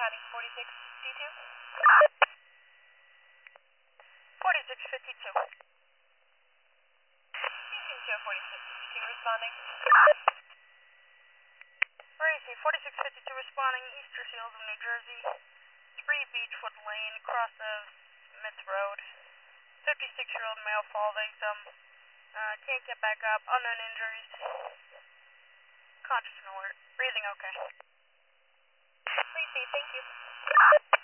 County 4652. 4652. Houston Show 4652 responding. RAC 4652 responding, Easter Seals of New Jersey, 3 Beechwood Lane, cross of Smith Road. 56-year-old male fall victim. Can't get back up, unknown injuries. Conscious and alert. Breathing okay. 3C, thank you.